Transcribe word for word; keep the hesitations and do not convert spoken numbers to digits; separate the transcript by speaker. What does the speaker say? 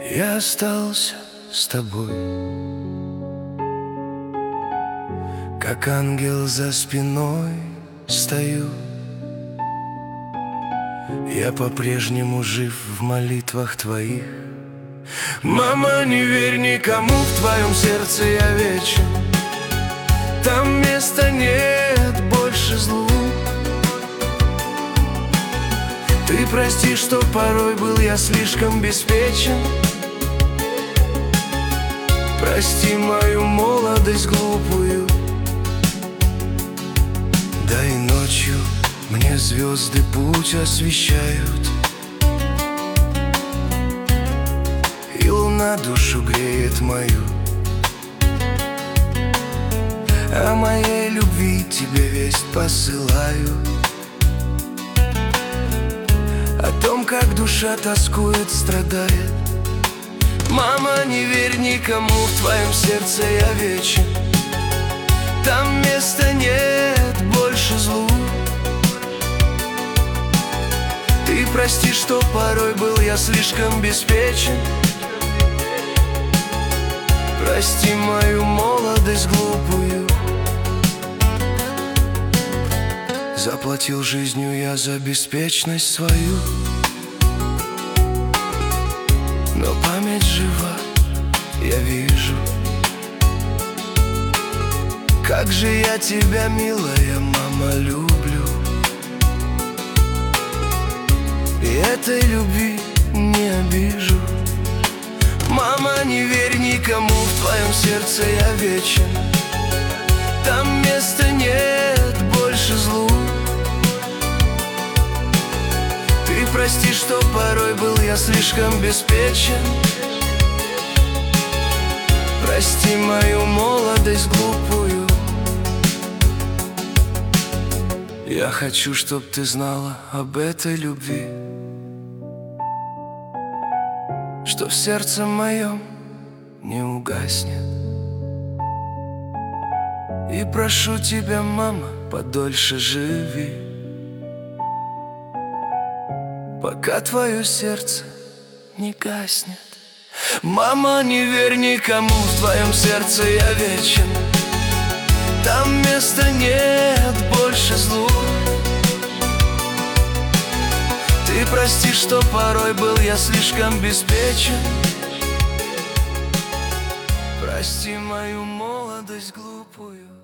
Speaker 1: Я остался с тобой, как ангел за спиной стою. Я по-прежнему жив в молитвах твоих. Мама, не верь никому, в твоем сердце я вечен. Там места нет больше злу. Ты прости, что порой был я слишком беспечен. Прости мою молодость глупую. Да и ночью мне звезды путь освещают, и луна душу греет мою. О моей любви тебе весть посылаю, о том, как душа тоскует, страдает. Мама, не верь никому, в твоем сердце я вечен. Там места нет больше злу. Ты прости, что порой был я слишком беспечен. Прости мою молодость глупую. Заплатил жизнью я за беспечность свою, но память жива, я вижу, как же я тебя, милая мама, люблю. И этой любви не обижу. Мама, не верь никому, в твоем сердце я вечен. Там места нет больше злу. Ты прости, что порой был я слишком беспечен. Прости мою молодость глупую. Я хочу, чтоб ты знала об этой любви, что в сердце моем не угаснет. И прошу тебя, мама, подольше живи, пока твое сердце не гаснет. Мама, не верь никому, в твоем сердце я вечен. Там места нет больше злу. Ты прости, что порой был я слишком беспечен. Прости мою молодость глупую.